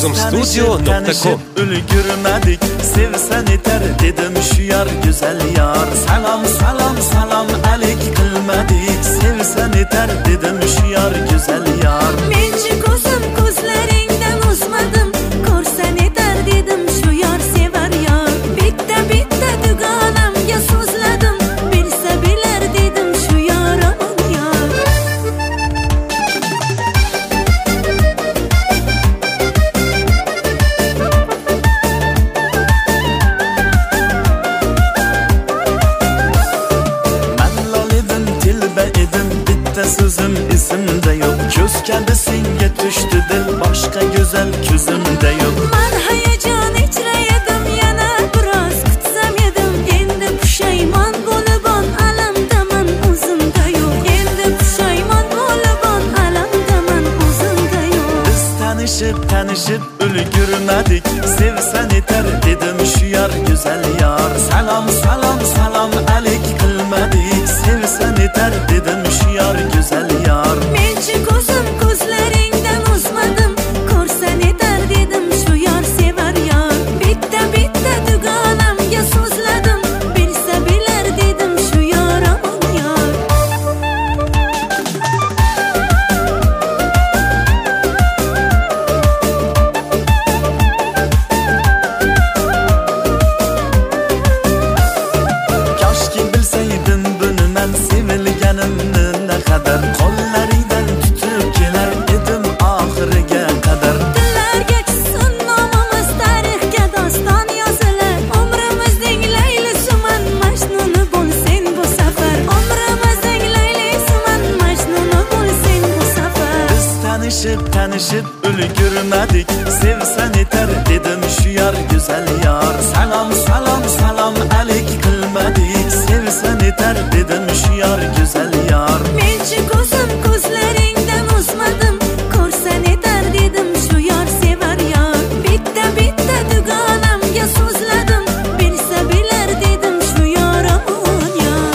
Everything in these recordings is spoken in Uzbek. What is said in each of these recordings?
Nozimstudio.com Ulgurmadik, sevsan yeter dedim şu yar güzel yar. Salam salam salam alik qilmadik, sevsan yeter dedim şu yar güzel yar. Menchi ko'zim ko'zlaringdan uzmadim, ko'rsan yeter dedim şu yar sevar yar. Bitta bitta dugonamga so'zladim, bilsa bilar dedim şu yar aman yar. Sözüm isimde yok, göz kendi senga düştü dil, başka güzel közümde yok. Man hayajon ichra edim, yana biroz kutsam edim, endi pushaymon bo'libon alamdaman o'zimda yo'q. Endi pushaymon bo'libon alamdaman o'zimda yo'q. Biz tanishib ulgurmadik, sevsan yeter dedim şu yar güzel yar. Salam salam salam alik qilmadik, sevsan yeter dedim şu yar güzel yar. Menchi ko'zim ko'zlaringdan uzmadim, ko'rsan yetar dedim şu yar sevar yar. Bitta bitta dugonamga so'zladim, bilsa bilar dedim şu yar aman yar. Koshki bilsaydim buni men sevilganimni naqadar, qo'llaringdan tutib kelar edim oxiriga qadar. Dillarga tushsin nomimiz, tarixga doston yozilar. Umrimizning Laylisiman, Majnuni bo'lsin bu safar. Umrimizning Laylisiman, Majnuni bo'lsin bu safar. Biz tanishib ulgurmadik, sevsan yeter dedim şu yar güzel yar. Salam salam salam alik qilmadik, sevsan yeter dedim şu yar güzel yar. Menchi ko'zim ko'zlaringdan uzmadim, ko'rsan yetar dedim şu yar sevar yar. Bitta bitta dugonamga so'zladim, bilsa bilar dedim şu yar aman yar.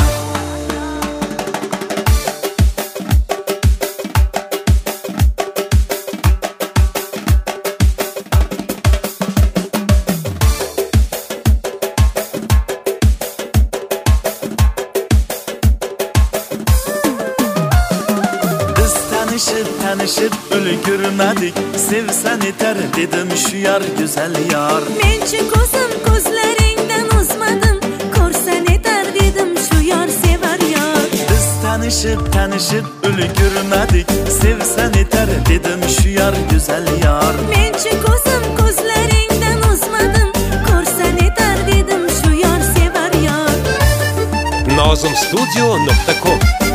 Biz tanishib ulgurmadik, sevsan yeter dedim şu yar güzel yar. Menchi ko'zim ko'zlaringdan uzmadim, ko'rsan yetar dedim şu yar sevar yar. Biz tanishib ulgurmadik, sevsan yeter dedim şu yar güzel yar. Menchi ko'zim ko'zlaringdan uzmadim, ko'rsan yetar dedim şu yar sevar yar. Nozimstudio.com